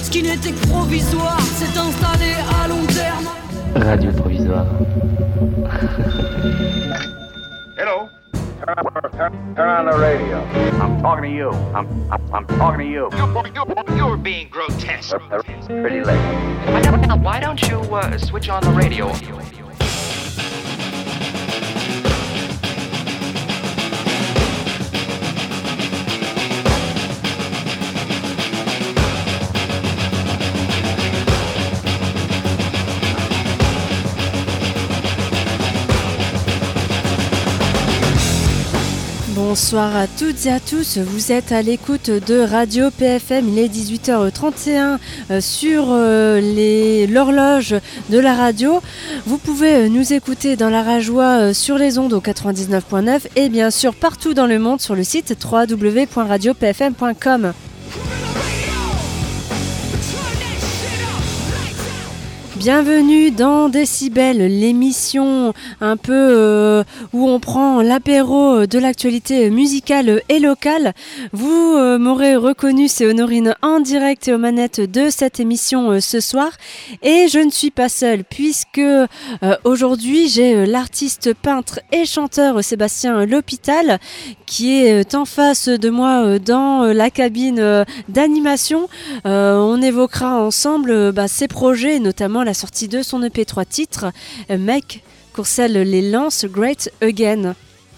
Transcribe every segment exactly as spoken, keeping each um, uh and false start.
Ce qui n'était que provisoire s'est installé à long terme. Radio provisoire. Hello. Turn, turn on the radio. I'm talking to you. I'm, I'm, I'm talking to you. You're, you're, you're being grotesque. Pretty late. Why don't you uh, switch on the radio? Bonsoir à toutes et à tous, vous êtes à l'écoute de Radio P F M, il est dix-huit heures trente et un euh, sur euh, les, l'horloge de la radio. Vous pouvez nous écouter dans la Rajoie euh, sur les ondes au quatre-vingt-dix-neuf point neuf et bien sûr partout dans le monde sur le site w w w point radio p f m point com. Bienvenue dans Décibel, l'émission un peu euh, où on prend l'apéro de l'actualité musicale et locale. Vous euh, m'aurez reconnu, c'est Honorine en direct et aux manettes de cette émission euh, ce soir. Et je ne suis pas seule puisque euh, aujourd'hui j'ai euh, l'artiste, peintre et chanteur Sébastien L'Hôpital qui est euh, en face de moi euh, dans euh, la cabine euh, d'animation. Euh, on évoquera ensemble euh, bah, ses projets, notamment la sortie de son E P trois titres, Mec, Courcelles les lance Great Again.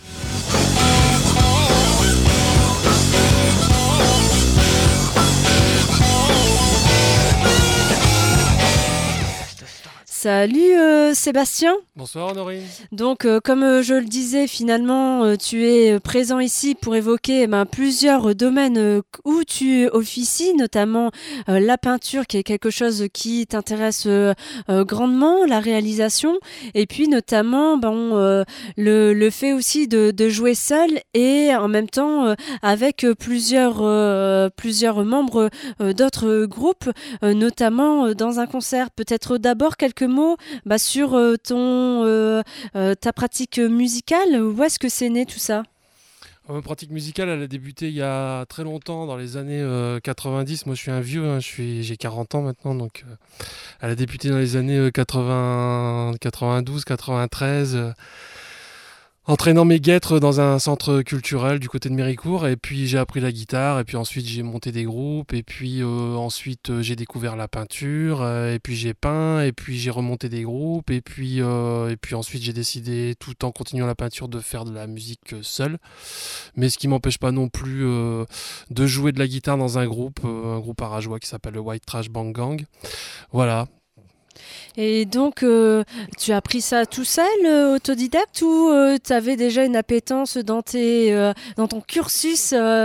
Salut euh, Sébastien. Bonsoir Honorine. Donc euh, comme euh, je le disais, finalement euh, tu es présent ici pour évoquer eh ben, plusieurs domaines euh, où tu officies, notamment euh, la peinture qui est quelque chose qui t'intéresse euh, euh, grandement, la réalisation et puis notamment bon, euh, le, le fait aussi de, de jouer seul et en même temps euh, avec plusieurs, euh, plusieurs membres euh, d'autres groupes, euh, notamment euh, dans un concert. Peut-être d'abord quelques mots bah, sur euh, ton, euh, euh, ta pratique musicale. Où est-ce que c'est né tout ça ? Ma pratique musicale, elle a débuté il y a très longtemps, dans les années euh, quatre-vingt-dix. Moi, je suis un vieux, hein, je suis, j'ai quarante ans maintenant, donc euh, elle a débuté dans les années euh, quatre-vingts, quatre-vingt-douze, quatre-vingt-treize. Euh, entraînant mes guêtres dans un centre culturel du côté de Méricourt, et puis j'ai appris la guitare, et puis ensuite j'ai monté des groupes, et puis euh, ensuite euh, j'ai découvert la peinture, euh, et puis j'ai peint, et puis j'ai remonté des groupes, et puis, euh, et puis ensuite j'ai décidé, tout en continuant la peinture, de faire de la musique euh, seul, mais ce qui m'empêche pas non plus euh, de jouer de la guitare dans un groupe, euh, un groupe arajois qui s'appelle le White Trash Bang Gang. Voilà. Et donc, euh, tu as appris ça tout seul, euh, autodidacte, ou euh, tu avais déjà une appétence dans, tes, euh, dans ton cursus euh,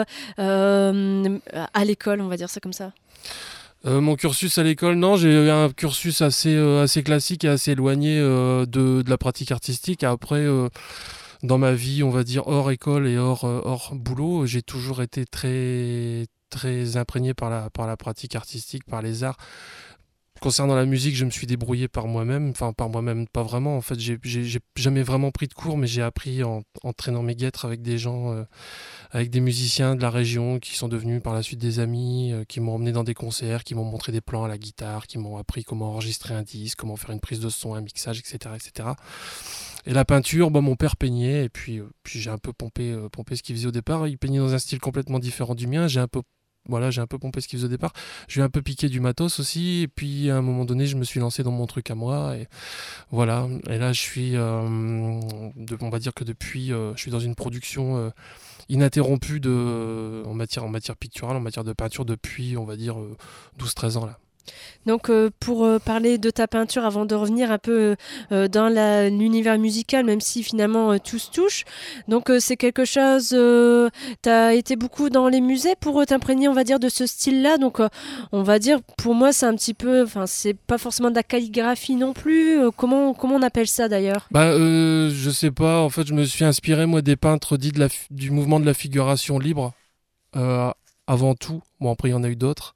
euh, à l'école, on va dire ça comme ça ? Euh, mon cursus à l'école, non, j'ai eu un cursus assez, euh, assez classique et assez éloigné euh, de, de la pratique artistique. Après, euh, dans ma vie, on va dire hors école et hors, euh, hors boulot, j'ai toujours été très, très imprégné par la, par la pratique artistique, par les arts. Concernant la musique, je me suis débrouillé par moi-même, enfin par moi-même, pas vraiment. En fait, j'ai, j'ai, j'ai jamais vraiment pris de cours, mais j'ai appris en, en traînant mes guêtres avec des gens, euh, avec des musiciens de la région qui sont devenus par la suite des amis, euh, qui m'ont emmené dans des concerts, qui m'ont montré des plans à la guitare, qui m'ont appris comment enregistrer un disque, comment faire une prise de son, un mixage, et cetera, et cetera. Et la peinture, bon, mon père peignait, et puis, euh, puis j'ai un peu pompé, euh, pompé ce qu'il faisait au départ. Il peignait dans un style complètement différent du mien. J'ai un peu Voilà, j'ai un peu pompé ce qu'il faisait au départ. J'ai un peu piqué du matos aussi. Et puis, à un moment donné, je me suis lancé dans mon truc à moi. Et voilà. Et là, je suis... Euh, de, on va dire que depuis... Euh, je suis dans une production euh, ininterrompue de, en, matière, en matière picturale, en matière de peinture depuis, on va dire, euh, douze treize ans, là. Donc euh, pour euh, parler de ta peinture, avant de revenir un peu euh, dans la, l'univers musical, même si finalement euh, tout se touche, donc euh, c'est quelque chose, euh, tu as été beaucoup dans les musées pour euh, t'imprégner, on va dire, de ce style-là, donc euh, on va dire, pour moi c'est un petit peu, enfin c'est pas forcément de la calligraphie non plus, euh, comment, comment on appelle ça d'ailleurs ? Bah euh, je sais pas, en fait je me suis inspiré moi des peintres dits de la, du mouvement de la figuration libre, euh, avant tout, bon après il y en a eu d'autres.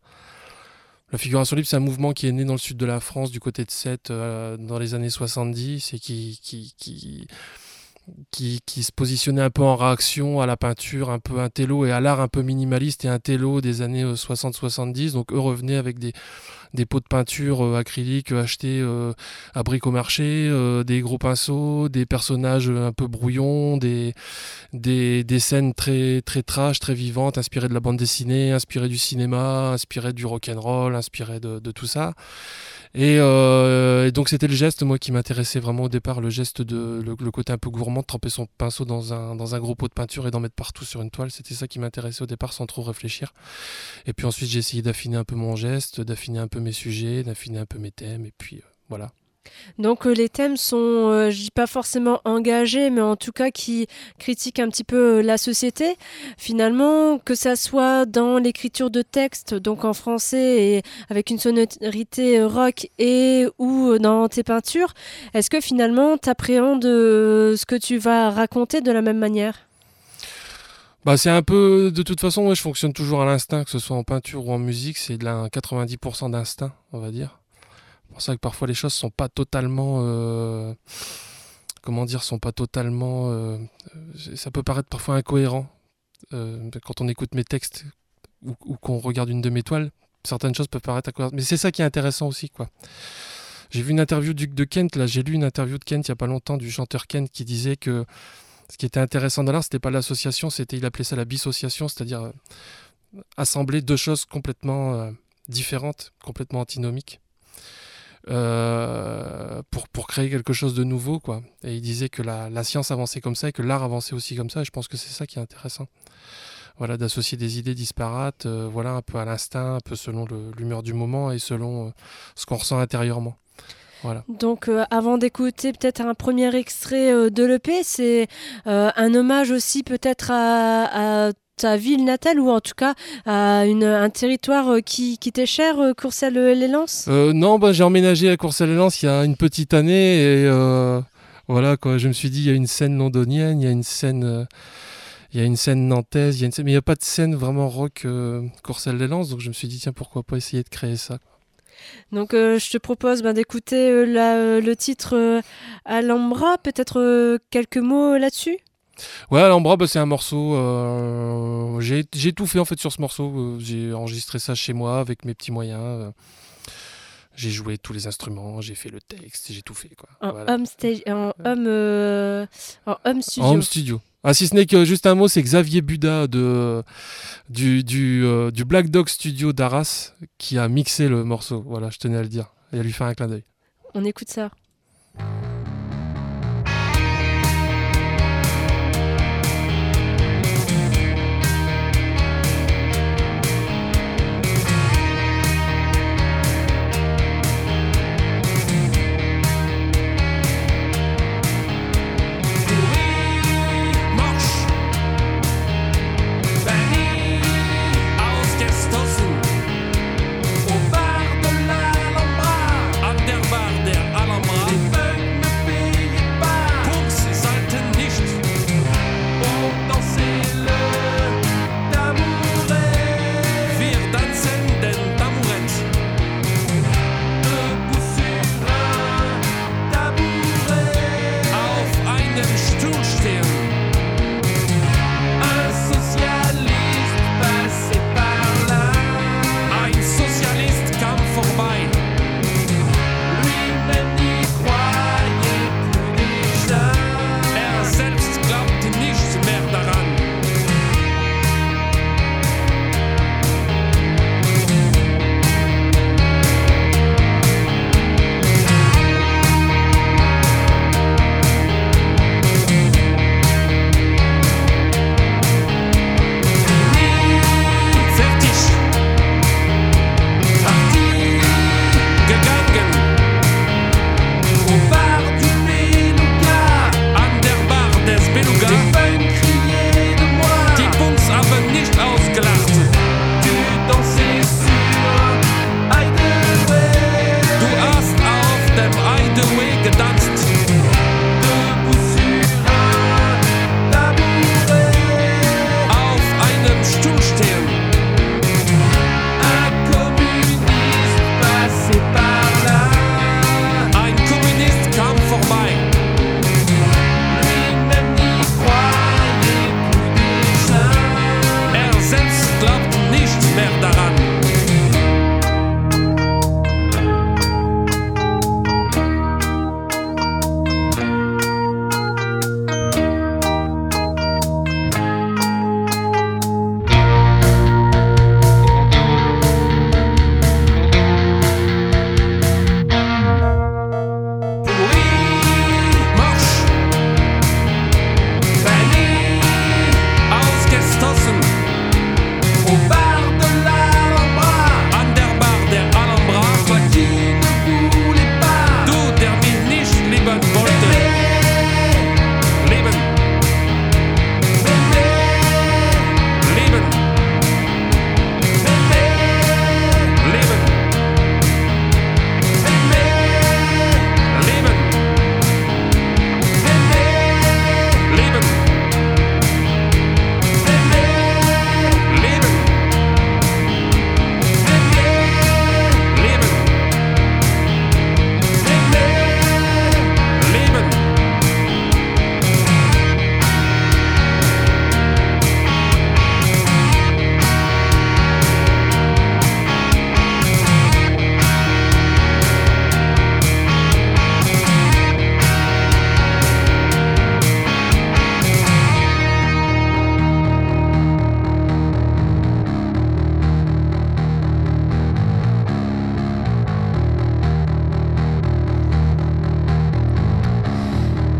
La figuration libre, c'est un mouvement qui est né dans le sud de la France, du côté de Sète, euh, dans les années soixante-dix, et qui, qui, qui, qui, qui se positionnait un peu en réaction à la peinture un peu intello et à l'art un peu minimaliste et intello des années euh, soixante soixante-dix. Donc eux revenaient avec des, des pots de peinture euh, acrylique euh, achetés euh, à bric-au-marché, euh, des gros pinceaux, des personnages un peu brouillons, des, des, des scènes très, très trash, très vivantes, inspirées de la bande dessinée, inspirées du cinéma, inspirées du rock'n'roll, inspirées de, de tout ça. Et, euh, et donc c'était le geste moi qui m'intéressait vraiment au départ, le geste de le, le côté un peu gourmand de tremper son pinceau dans un, dans un gros pot de peinture et d'en mettre partout sur une toile. C'était ça qui m'intéressait au départ sans trop réfléchir. Et puis ensuite j'ai essayé d'affiner un peu mon geste, d'affiner un peu mes sujets, d'affiner un peu mes thèmes et puis euh, voilà. Donc euh, les thèmes sont, euh, je dis pas forcément engagés, mais en tout cas qui critiquent un petit peu euh, la société. Finalement, que ça soit dans l'écriture de texte, donc en français et avec une sonorité euh, rock, et ou dans tes peintures, est-ce que finalement t'appréhendes euh, ce que tu vas raconter de la même manière ? Bah c'est un peu, de toute façon, ouais, je fonctionne toujours à l'instinct, que ce soit en peinture ou en musique, c'est de la quatre-vingt-dix pour cent d'instinct, on va dire. C'est pour ça que parfois les choses sont pas totalement, euh, comment dire, sont pas totalement, euh, ça peut paraître parfois incohérent euh, quand on écoute mes textes ou, ou qu'on regarde une de mes toiles. Certaines choses peuvent paraître incohérentes, mais c'est ça qui est intéressant aussi, quoi. J'ai vu une interview du, de Kent, là, j'ai lu une interview de Kent il y a pas longtemps, du chanteur Kent, qui disait que ce qui était intéressant dans l'art, c'était pas l'association, c'était, il appelait ça la bissociation, c'est-à-dire euh, assembler deux choses complètement euh, différentes, complètement antinomiques. Euh, pour, pour créer quelque chose de nouveau, quoi. Et il disait que la, la science avançait comme ça et que l'art avançait aussi comme ça, et je pense que c'est ça qui est intéressant, voilà, d'associer des idées disparates, euh, voilà, un peu à l'instinct, un peu selon le, l'humeur du moment et selon euh, ce qu'on ressent intérieurement. Voilà. Donc euh, avant d'écouter peut-être un premier extrait euh, de l'E P, c'est euh, un hommage aussi peut-être à, à ta ville natale, ou en tout cas à une, un territoire qui, qui t'est cher, Courcelles-lès-Lens ? euh, Non, bah, j'ai emménagé à Courcelles-lès-Lens il y a une petite année et euh, voilà, quoi, je me suis dit il y a une scène londonienne, il y a une scène, euh, il y a une scène nantaise, il y a une scène, mais il n'y a pas de scène vraiment rock euh, Courcelles-lès-Lens, donc je me suis dit tiens, pourquoi pas essayer de créer ça, quoi. Donc euh, je te propose ben, d'écouter euh, la, euh, le titre euh, Alhambra, peut-être euh, quelques mots là-dessus ? Ouais, Alhambra, bah, c'est un morceau. Euh, j'ai, j'ai tout fait en fait sur ce morceau. Euh, j'ai enregistré ça chez moi avec mes petits moyens. Euh, j'ai joué tous les instruments, j'ai fait le texte, j'ai tout fait, quoi. En Voilà. home stage, en home, euh, en home studio. En home studio. Ah, si ce n'est que juste un mot, c'est Xavier Buda de, du, du, euh, du Black Dog Studio d'Arras qui a mixé le morceau. Voilà, je tenais à le dire et à lui faire un clin d'œil. On écoute ça. Au bar de l'Alhambra, Underbar der Alhambra.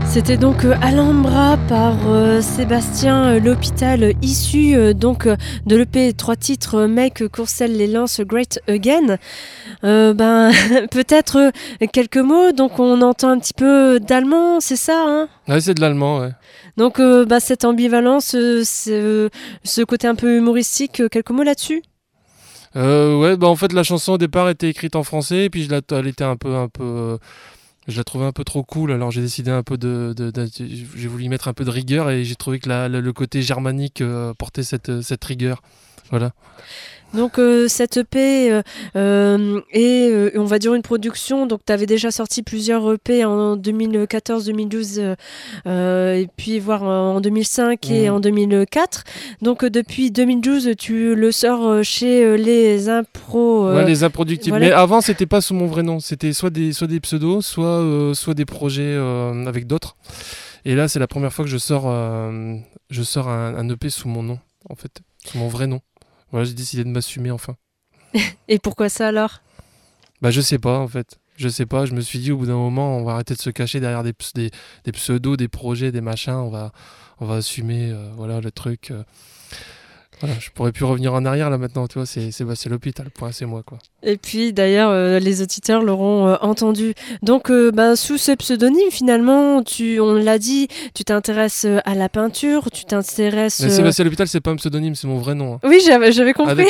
C'était donc euh, Alhambra par euh, Sébastien euh, L'Hôpital, issu euh, donc euh, de l'E P trois titres euh, Make Courcelles les Lances Great Again. Euh, ben peut-être euh, quelques mots. Donc on entend un petit peu d'allemand, c'est ça, hein? Ouais, c'est de l'allemand, ouais. Donc euh, bah, cette ambivalence, euh, ce, ce côté un peu humoristique, euh, quelques mots là-dessus? Euh, ouais, bah en fait la chanson au départ était écrite en français, et puis je la, elle était un peu, un peu, euh, je la trouvais un peu trop cool, alors j'ai décidé un peu de, de, de, de j'ai voulu y mettre un peu de rigueur, et j'ai trouvé que la, la, le côté germanique euh, portait cette, cette rigueur, voilà. Donc euh, cette E P euh, euh, est, euh, on va dire, une production. Donc tu avais déjà sorti plusieurs E P en deux mille quatorze deux mille douze, euh, euh, et puis voire en deux mille cinq mmh. et en deux mille quatre. Donc euh, depuis deux mille douze, tu le sors chez euh, les Impro... Euh, ouais, les Improductibles. Voilà. Mais avant, c'était pas sous mon vrai nom. C'était soit des, soit des pseudos, soit, euh, soit des projets euh, avec d'autres. Et là, c'est la première fois que je sors, euh, je sors un, un E P sous mon nom, en fait, sous mon vrai nom. Voilà, j'ai décidé de m'assumer enfin. Et pourquoi ça alors? Bah je sais pas en fait. Je sais pas, je me suis dit au bout d'un moment on va arrêter de se cacher derrière des, des, des pseudos, des projets, des machins, on va, on va assumer euh, voilà, le truc. Euh, voilà, je pourrais plus revenir en arrière là maintenant, tu vois, c'est, c'est, bah, c'est l'hôpital, le point c'est moi quoi. Et puis d'ailleurs euh, les auditeurs l'auront euh, entendu. Donc euh, bah, sous ce pseudonyme finalement, tu, on l'a dit, tu t'intéresses euh, à la peinture, tu t'intéresses... Mais euh... Sébastien L'Hôpital c'est pas un pseudonyme, c'est mon vrai nom. Hein. Oui, j'avais, j'avais compris.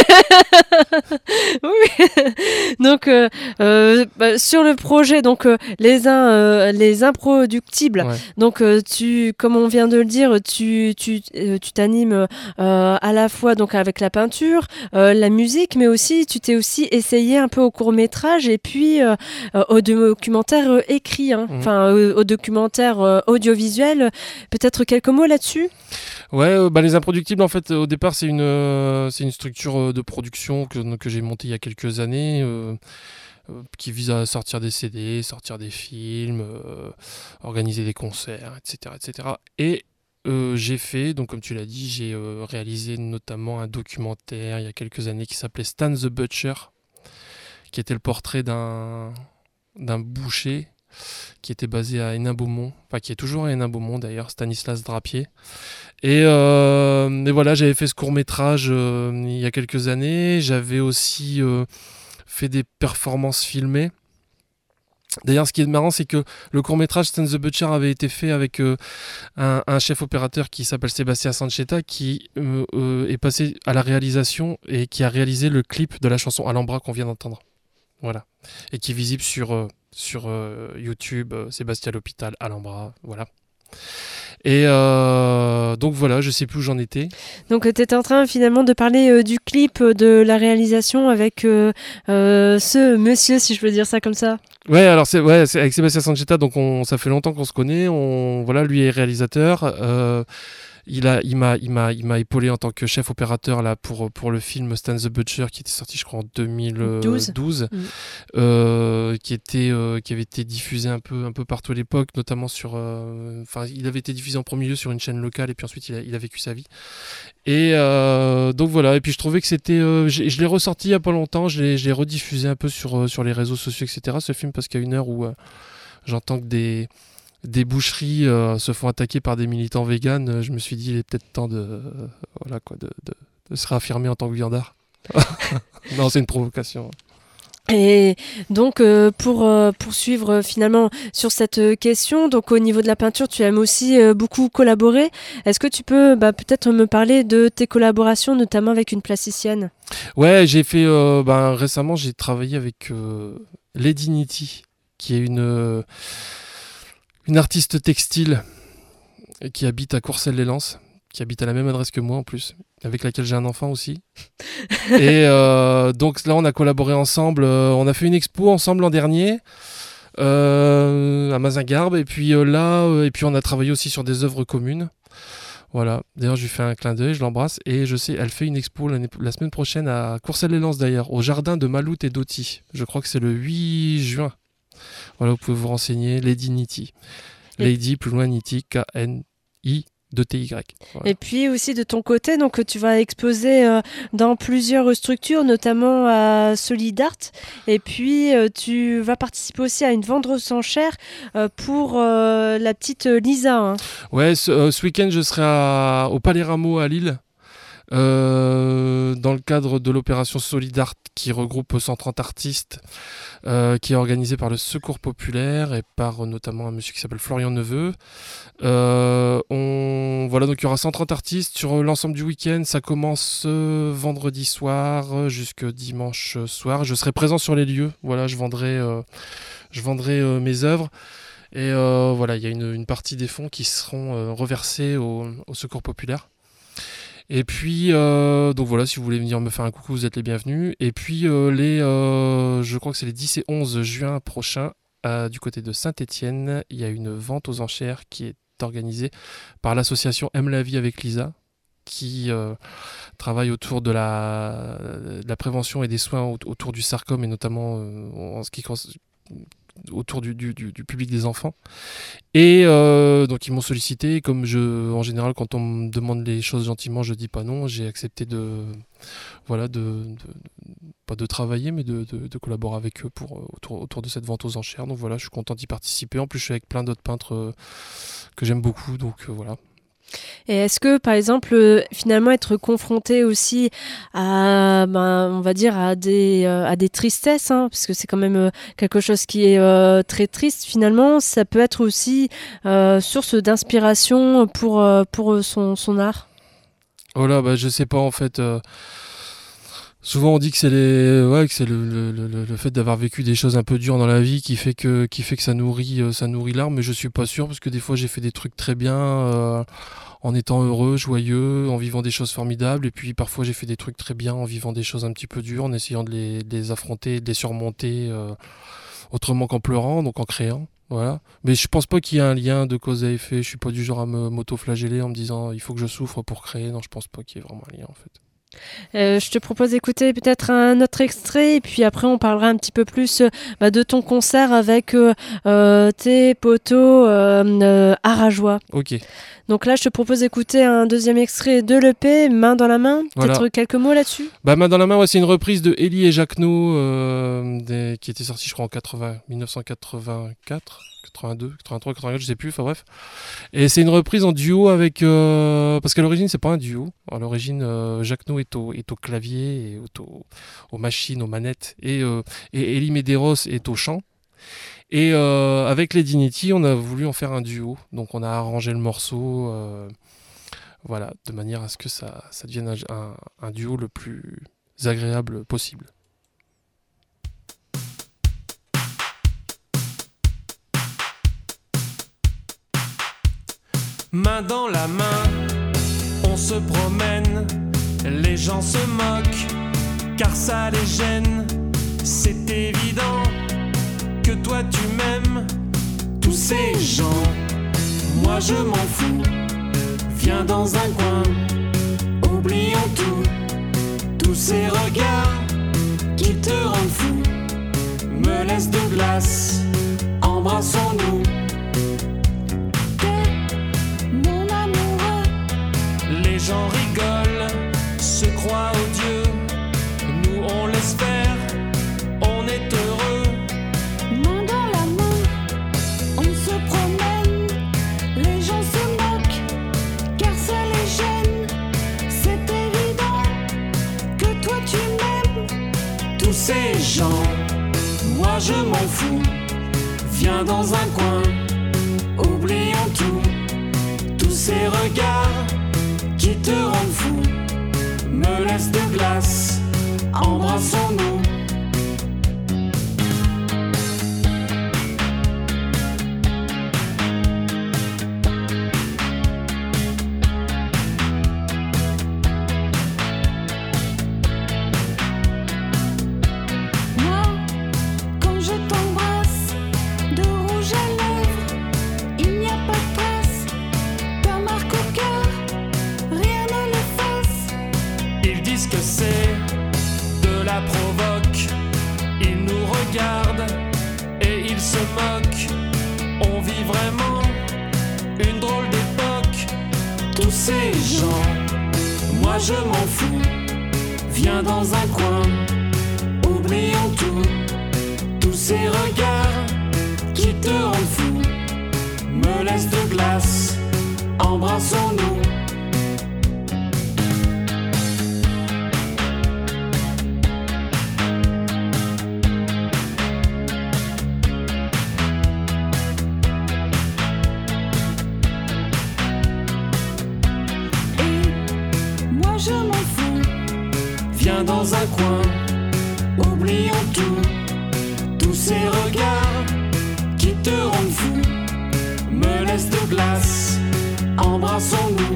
Ah, oui. Donc euh, euh, bah, sur le projet, donc euh, les uns, euh, les improductibles. Ouais. Donc euh, tu, comme on vient de le dire, tu, tu, euh, tu t'animes euh, à la fois donc avec la peinture, euh, la musique, mais aussi tu t'es aussi essayé un peu au court métrage et puis euh, euh, au documentaire euh, écrit, hein. mmh. enfin euh, au documentaire euh, audiovisuel. Peut-être quelques mots là-dessus. Ouais, euh, bah, les Improductibles, en fait, au départ, c'est une, euh, c'est une structure euh, de production que, que j'ai montée il y a quelques années, euh, euh, qui vise à sortir des C D, sortir des films, euh, organiser des concerts, et cetera, et cetera. Et euh, j'ai fait, donc comme tu l'as dit, j'ai euh, réalisé notamment un documentaire il y a quelques années qui s'appelait Stan the Butcher, qui était le portrait d'un, d'un boucher qui était basé à Hénin-Beaumont, enfin qui est toujours à Hénin-Beaumont d'ailleurs, Stanislas Drapier. Et, euh, et voilà, j'avais fait ce court-métrage euh, il y a quelques années. J'avais aussi euh, fait des performances filmées. D'ailleurs, ce qui est marrant, c'est que le court-métrage Stan the Butcher avait été fait avec euh, un, un chef opérateur qui s'appelle Sébastien Sanchetta, qui euh, euh, est passé à la réalisation et qui a réalisé le clip de la chanson Alhambra qu'on vient d'entendre. Voilà. Et qui est visible sur, euh, sur euh, YouTube, euh, Sébastien L'Hôpital, Alhambra, voilà. Et euh, donc voilà, je sais plus où j'en étais. Donc tu étais en train finalement de parler euh, du clip, euh, de la réalisation avec euh, euh, ce monsieur, si je peux dire ça comme ça. Ouais, alors c'est, ouais, c'est avec Sébastien Sanchetta, donc on, ça fait longtemps qu'on se connaît. On, voilà, lui est réalisateur. Euh, Il, a, il, m'a, il, m'a, il m'a épaulé en tant que chef opérateur là, pour, pour le film Stan the Butcher qui était sorti je crois en deux mille douze, mmh. euh, qui, était, euh, qui avait été diffusé un peu, un peu partout à l'époque, notamment sur... Enfin, euh, il avait été diffusé en premier lieu sur une chaîne locale et puis ensuite il a, il a vécu sa vie. Et euh, donc voilà, et puis je trouvais que c'était... Euh, je l'ai ressorti il n'y a pas longtemps, je l'ai, je l'ai rediffusé un peu sur, sur les réseaux sociaux, et cetera. Ce film, parce qu'il y a une heure où euh, j'entends que des... des boucheries euh, se font attaquer par des militants véganes, euh, je me suis dit il est peut-être temps de, euh, voilà, quoi, de, de, de se réaffirmer en tant que viandard. Non, c'est une provocation. Et donc euh, pour euh, poursuivre euh, finalement sur cette euh, question, donc au niveau de la peinture, tu aimes aussi euh, beaucoup collaborer. Est-ce que tu peux bah, peut-être me parler de tes collaborations, notamment avec une plasticienne? Ouais, j'ai fait euh, bah, récemment, j'ai travaillé avec euh, Lady Nitty, qui est une euh, une artiste textile qui habite à Courcelles-les-Lances, qui habite à la même adresse que moi en plus, avec laquelle j'ai un enfant aussi. Et euh, donc là, on a collaboré ensemble. Euh, on a fait une expo ensemble l'an dernier euh, à Mazingarbe. Et puis euh, là, euh, et puis on a travaillé aussi sur des œuvres communes. Voilà. D'ailleurs, je lui fais un clin d'œil, je l'embrasse. Et je sais, elle fait une expo la semaine prochaine à Courcelles-les-Lances d'ailleurs, au jardin de Malout et Doty. Je crois que c'est le huit juin. Voilà, vous pouvez vous renseigner. Lady Nitty. Lady, plus loin, Nitty, K N I de T Y. Voilà. Et puis aussi de ton côté, donc tu vas exposer euh, dans plusieurs structures, notamment à Solidart. Et puis euh, tu vas participer aussi à une vente aux enchères euh, pour euh, la petite Lisa. Hein. Ouais, ce, euh, ce week-end, je serai à, au Palais Rameau à Lille. Euh, dans le cadre de l'opération Solidart qui regroupe cent trente artistes, euh, qui est organisée par le Secours Populaire et par euh, notamment un monsieur qui s'appelle Florian Neveu. Euh, on... Voilà, donc il y aura cent trente artistes sur l'ensemble du week-end. Ça commence euh, vendredi soir jusqu'à dimanche soir. Je serai présent sur les lieux. Voilà, je vendrai, euh, je vendrai euh, mes œuvres. Et euh, voilà, il y a une, une partie des fonds qui seront euh, reversés au, au Secours Populaire. Et puis, euh, donc voilà, si vous voulez venir me faire un coucou, vous êtes les bienvenus. Et puis, euh, les, euh, je crois que c'est les dix et onze juin prochains, euh, du côté de Saint-Étienne, il y a une vente aux enchères qui est organisée par l'association Aime la vie avec Lisa, qui euh, travaille autour de la, de la prévention et des soins autour du sarcome, et notamment euh, en ce qui concerne autour du, du, du, du public des enfants. Et euh, donc ils m'ont sollicité, comme je, en général quand on me demande les choses gentiment, je dis pas non, j'ai accepté de, voilà, de, de pas de travailler, mais de, de, de collaborer avec eux pour, autour, autour de cette vente aux enchères. Donc voilà, je suis content d'y participer. En plus je suis avec plein d'autres peintres euh, que j'aime beaucoup, donc euh, voilà. Et est-ce que, par exemple, euh, finalement, être confronté aussi à, ben, on va dire, à des, euh, à des tristesses, hein, parce que c'est quand même euh, quelque chose qui est euh, très triste, finalement, ça peut être aussi euh, source d'inspiration pour, euh, pour son, son art? Oh là, bah, je sais pas, en fait... Euh... Souvent on dit que c'est, les... ouais, que c'est le, le, le, le fait d'avoir vécu des choses un peu dures dans la vie qui fait que, qui fait que ça nourrit, ça nourrit l'art, mais je suis pas sûr, parce que des fois j'ai fait des trucs très bien euh, en étant heureux, joyeux, en vivant des choses formidables, et puis parfois j'ai fait des trucs très bien en vivant des choses un petit peu dures, en essayant de les, de les affronter, de les surmonter euh, autrement qu'en pleurant, donc en créant. Voilà. Mais je pense pas qu'il y ait un lien de cause à effet, je suis pas du genre à me, m'auto-flageller en me disant il faut que je souffre pour créer, non, je pense pas qu'il y ait vraiment un lien en fait. Euh, je te propose d'écouter peut-être un autre extrait et puis après on parlera un petit peu plus euh, bah, de ton concert avec euh, euh, tes poteaux euh, euh, Arajois. Ok. Donc là je te propose d'écouter un deuxième extrait de l'E P, Main dans la main. Peut-être voilà. Quelques mots là-dessus. Bah, Main dans la main, ouais, c'est une reprise de Elie et Jacquenot euh, des, qui était sortie je crois en quatre-vingts, dix-neuf cent quatre-vingt-quatre. quatre-vingt-deux, quatre-vingt-trois, quatre-vingt-quatre, je sais plus, enfin bref. Et c'est une reprise en duo avec... Euh, parce qu'à l'origine, c'est pas un duo. À l'origine, euh, Jacquenot est au, est au clavier, et au, aux machines, aux manettes, et, euh, et Elie Medeiros est au chant. Et euh, avec les Dignity, on a voulu en faire un duo. Donc on a arrangé le morceau, euh, voilà, de manière à ce que ça, ça devienne un, un, un duo le plus agréable possible. Main dans la main, on se promène, les gens se moquent, car ça les gêne. C'est évident que toi tu m'aimes, tous ces gens, moi je m'en fous. Viens dans un coin, oublions tout, tous ces regards qui te rendent fou. Me laisse de glace, embrassons-nous. Les gens rigolent, se croient odieux. Nous on l'espère, on est heureux. Main dans la main, on se promène. Les gens se moquent, car ça les gêne. C'est évident que toi tu m'aimes. Tous ces gens, moi je m'en fous. Viens dans un coin, oublions tout. Tous ces regards qui te rendent fou, me laisse de glace, embrassons-nous. Moi, quand je t'embrasse, de rouge à lèvres, il n'y a pas de trace, ta marque au cœur. Ils disent que c'est de la provoque. Ils nous regardent et ils se moquent. On vit vraiment une drôle d'époque. tous ces gens, moi je m'en fous. Viens dans un coin, oublions tout. Tous ces regards qui te rendent fou me laissent de glace, embrassons-nous. Je m'en fous. Viens dans un coin, oublions tout. Tous ces regards qui te rendent fou me laissent de glace, embrassons-nous.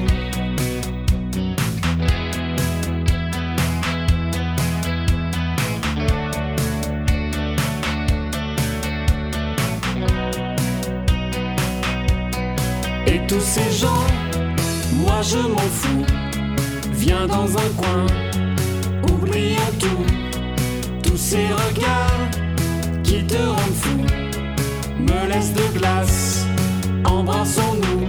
Et tous ces gens, moi je m'en fous. Viens dans un coin, oublions tout. Tous ces regards qui te rendent fou me laissent de glace, embrassons-nous.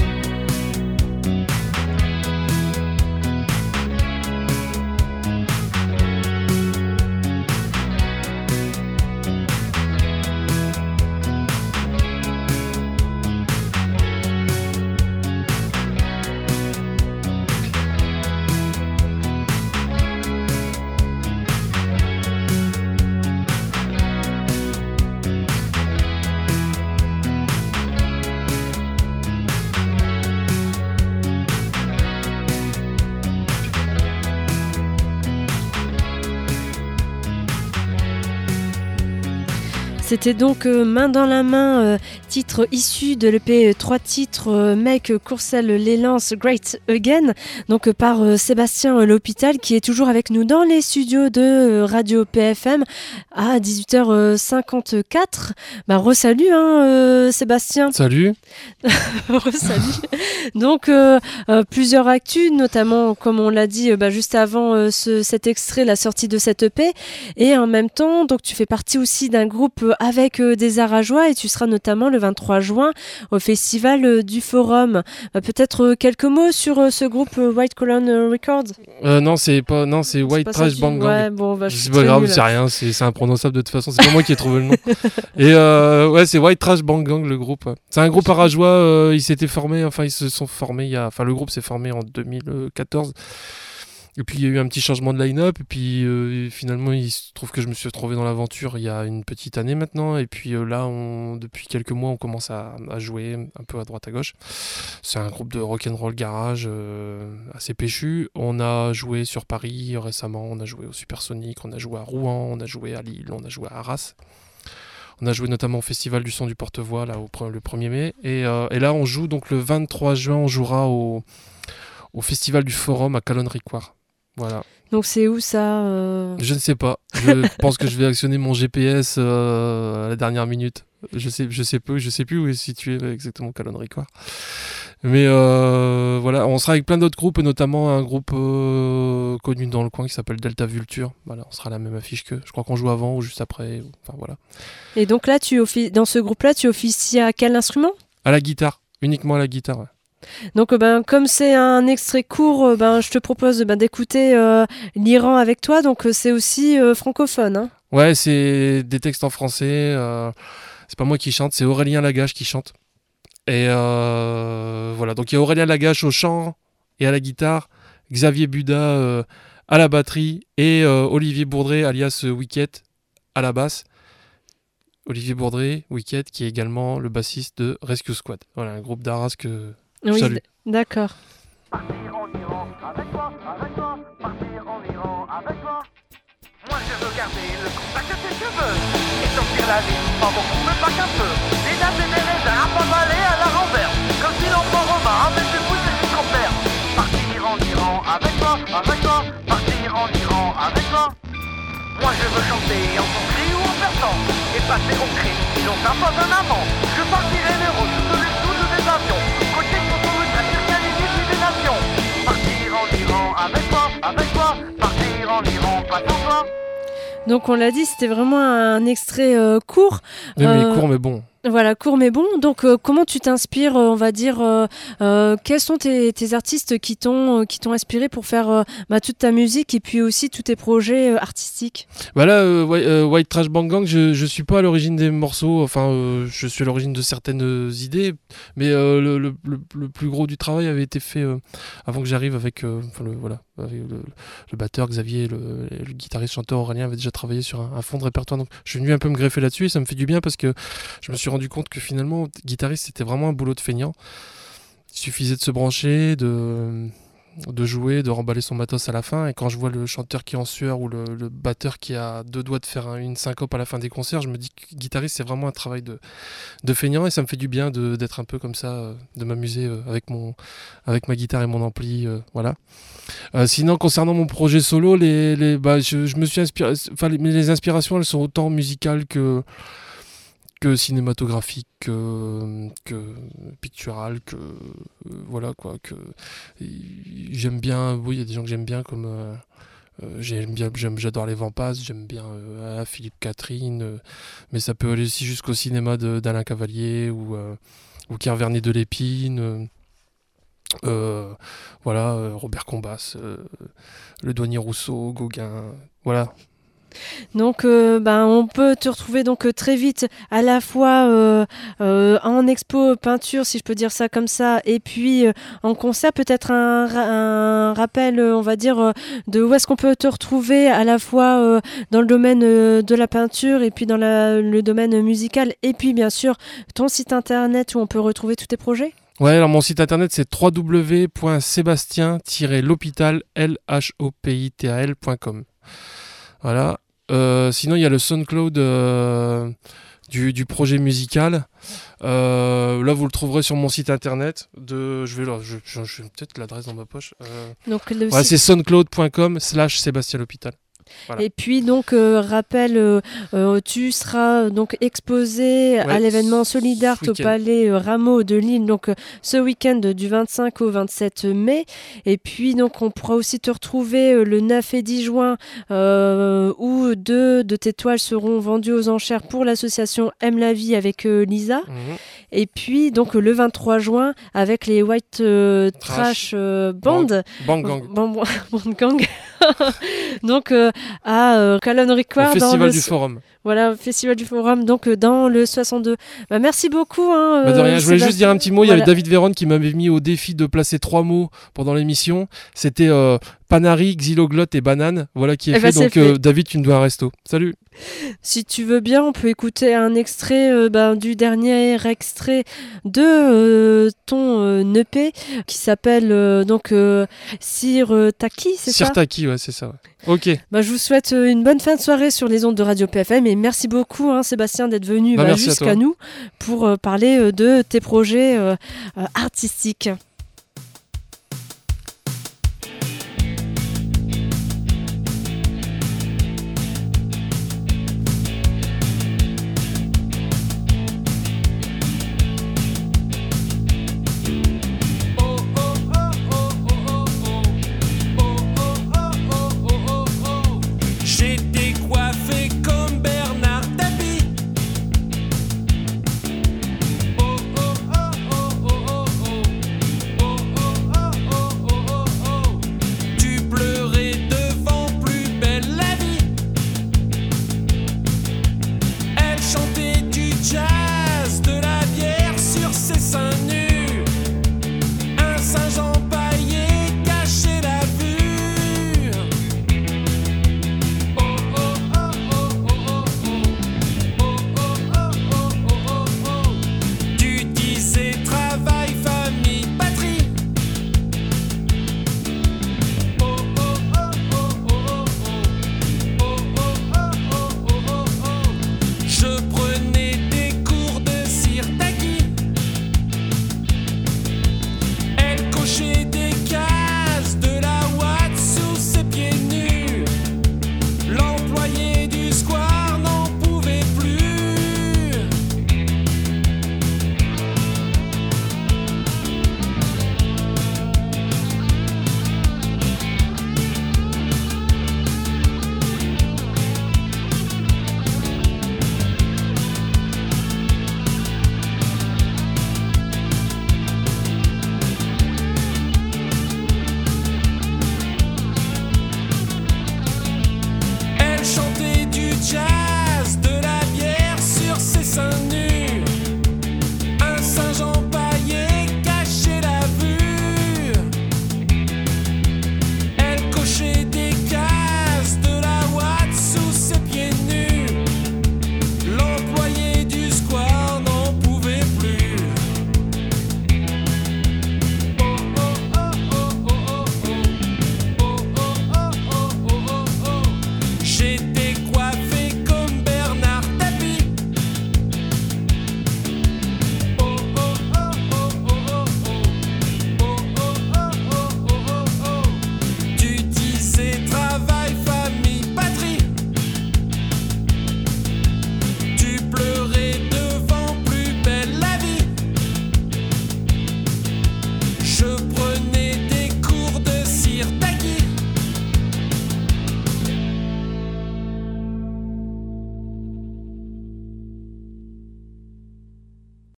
C'était donc euh, Main dans la main, euh, titre issu de l'E P trois titres euh, Mec Courcelles les Lances Great Again, donc euh, par euh, Sébastien L'Hôpital, qui est toujours avec nous dans les studios de euh, Radio P F M à dix-huit heures cinquante-quatre. Bah re-salut hein, euh, Sébastien. Salut. Re-salut. Donc euh, euh, plusieurs actus, notamment comme on l'a dit euh, bah, juste avant euh, ce, cet extrait, la sortie de cette E P, et en même temps donc tu fais partie aussi d'un groupe euh, avec euh, des Arajois, et tu seras notamment le vingt-trois juin au festival euh, du Forum. Euh, peut-être euh, quelques mots sur euh, ce groupe euh, White Colon Records. Euh, non, c'est pas, non, c'est White pas Trash qui... Bang Gang. Ouais, bon, bah, je c'est suis pas très grave, nulle. c'est rien, c'est, c'est imprononçable de toute façon. C'est pas moi qui ai trouvé le nom. Et euh, ouais, c'est White Trash Bang Gang le groupe. Ouais. C'est un groupe arajois. Euh, ils s'étaient formés, enfin ils se sont formés. Il y a, enfin le groupe s'est formé en deux mille quatorze. Et puis il y a eu un petit changement de line-up, et puis euh, finalement il se trouve que je me suis retrouvé dans l'aventure il y a une petite année maintenant, et puis euh, là on, depuis quelques mois on commence à, à jouer un peu à droite à gauche. C'est un groupe de rock'n'roll garage euh, assez péchu. On a joué sur Paris récemment, on a joué au Supersonic, on a joué à Rouen, on a joué à Lille, on a joué à Arras. On a joué notamment au Festival du Son du Porte-Voix là, au, le premier mai, et, euh, et là on joue donc le vingt-trois juin, on jouera au, au Festival du Forum à Calonne-Ricoire. Voilà. Donc c'est où ça euh... Je ne sais pas. Je pense que je vais actionner mon G P S euh, à la dernière minute. Je sais, je sais peu, je sais plus où est situé exactement Calonne-Ricoire. Mais euh, voilà, on sera avec plein d'autres groupes, notamment un groupe euh, connu dans le coin qui s'appelle Delta Vulture. Voilà, on sera à la même affiche qu'eux. Je crois qu'on joue avant ou juste après. Enfin voilà. Et donc là, tu offic... dans ce groupe-là, tu officies à quel instrument ? À la guitare, uniquement à la guitare. Ouais. Donc ben, comme c'est un extrait court, ben, je te propose ben, d'écouter euh, l'Iran avec toi, donc c'est aussi euh, francophone. Hein. Ouais, c'est des textes en français, euh, c'est pas moi qui chante, c'est Aurélien Lagache qui chante. Et euh, voilà, donc il y a Aurélien Lagache au chant et à la guitare, Xavier Buda euh, à la batterie, et euh, Olivier Bourdret alias Wicket à la basse. Olivier Bourdret, Wicket, qui est également le bassiste de Rescue Squad. Voilà, un groupe d'Arras que... Oui, Salut. d- d'accord. Partir en Iran avec toi, avec toi, partir en Iran avec toi. Moi je veux garder le contact de tes cheveux et sortir la vie pendant qu'on me pas qu'un peu. Des dates et des raisins à pas valer à la renverse, comme si l'enfant romain avait fait pousser jusqu'en fer. Partir en Iran avec toi, avec toi, partir en Iran avec toi. Moi je veux chanter en sanskrit ou en persan et passer au cri si l'on s'impose un amant. Je partirai l'héros sous les sous des avions. Partir en Iran avec toi, avec toi, partir en Iran pas sans toi. Donc on l'a dit, c'était vraiment un extrait euh, court. Oui, mais Euh, court, mais bon. Voilà, court mais bon. Donc, euh, comment tu t'inspires, euh, on va dire, euh, euh, quels sont tes, tes artistes qui t'ont, euh, qui t'ont inspiré pour faire euh, bah, toute ta musique et puis aussi tous tes projets euh, artistiques? Voilà, euh, White, euh, White Trash Bang Gang, je, je suis pas à l'origine des morceaux, enfin, euh, je suis à l'origine de certaines euh, idées, mais euh, le, le, le, le plus gros du travail avait été fait euh, avant que j'arrive avec, euh, enfin, le, voilà, avec le, le batteur Xavier, le, le guitariste chanteur Aurélien avait déjà travaillé sur un, un fond de répertoire, donc je suis venu un peu me greffer là-dessus et ça me fait du bien parce que je me suis rendu compte que finalement, guitariste, c'était vraiment un boulot de feignant. Il suffisait de se brancher, de, de jouer, de remballer son matos à la fin. Et quand je vois le chanteur qui est en sueur ou le, le batteur qui a deux doigts de faire un, une syncope à la fin des concerts, je me dis que guitariste, c'est vraiment un travail de, de feignant. Et ça me fait du bien de, d'être un peu comme ça, de m'amuser avec, mon, avec ma guitare et mon ampli. Euh, voilà. Euh, sinon, concernant mon projet solo, les, les, bah, je, je me suis inspiré. Enfin, les, les inspirations, elles sont autant musicales que. que cinématographique, que, que pictural, que euh, voilà quoi, que j'aime bien, oui il y a des gens que j'aime bien comme euh, euh, j'aime bien, j'aime, j'adore les Vampas, j'aime bien euh, Philippe Catherine, euh, mais ça peut aller aussi jusqu'au cinéma de, d'Alain Cavalier ou, euh, ou Pierre Vernet de Lépine, euh, euh, voilà, euh, Robert Combas, euh, le douanier Rousseau, Gauguin, voilà. Donc, euh, ben, on peut te retrouver donc euh, très vite à la fois euh, euh, en expo peinture, si je peux dire ça comme ça, et puis euh, en concert. Peut-être un, un rappel, euh, on va dire, euh, de où est-ce qu'on peut te retrouver à la fois euh, dans le domaine euh, de la peinture et puis dans la, le domaine musical, et puis bien sûr ton site internet où on peut retrouver tous tes projets. Ouais, alors mon site internet c'est w w w point sébastien tiret l'hôpital point com. Voilà. Euh, sinon, il y a le SoundCloud euh, du, du projet musical. Euh, là, vous le trouverez sur mon site internet. De, je vais là, je, je, je vais peut-être l'adresse dans ma poche. Euh, Donc, le ouais, site... c'est soundcloud point com slash Sébastien l'hôpital. Voilà. Et puis donc euh, rappel, euh, euh, tu seras donc exposé ouais, à l'événement Solidart au Palais euh, Rameau de Lille donc euh, ce week-end du vingt-cinq au vingt-sept mai. Et puis donc on pourra aussi te retrouver euh, le neuf et dix juin euh, où deux de tes toiles seront vendues aux enchères pour l'association Aime la vie avec euh, Lisa. Mmh. Et puis donc le vingt-trois juin avec les White euh, Trash euh, Band, Bang Gang, Band Gang. donc euh, à euh, Calonne Record, au Festival dans le... du Forum. Voilà, Festival du Forum, donc euh, dans le soixante-deux. Bah, merci beaucoup. Hein, bah de rien. Euh, je voulais juste dire un petit mot. Voilà. Il y avait David Véron qui m'avait mis au défi de placer trois mots pendant l'émission. C'était euh, Panari, Xyloglotte et Banane. Voilà qui est et fait. bah, donc fait. Euh, David, tu me dois un resto. Salut. Si tu veux bien, on peut écouter un extrait euh, bah, du dernier extrait de euh, ton euh, E P qui s'appelle euh, donc euh, Sir euh, Taki, c'est Sir ça Sir Taki, ouais, c'est ça. Ouais. Ok. Bah, je vous souhaite une bonne fin de soirée sur les ondes de Radio P F M et merci beaucoup hein, Sébastien d'être venu bah, bah, jusqu'à nous pour euh, parler euh, de tes projets euh, euh, artistiques.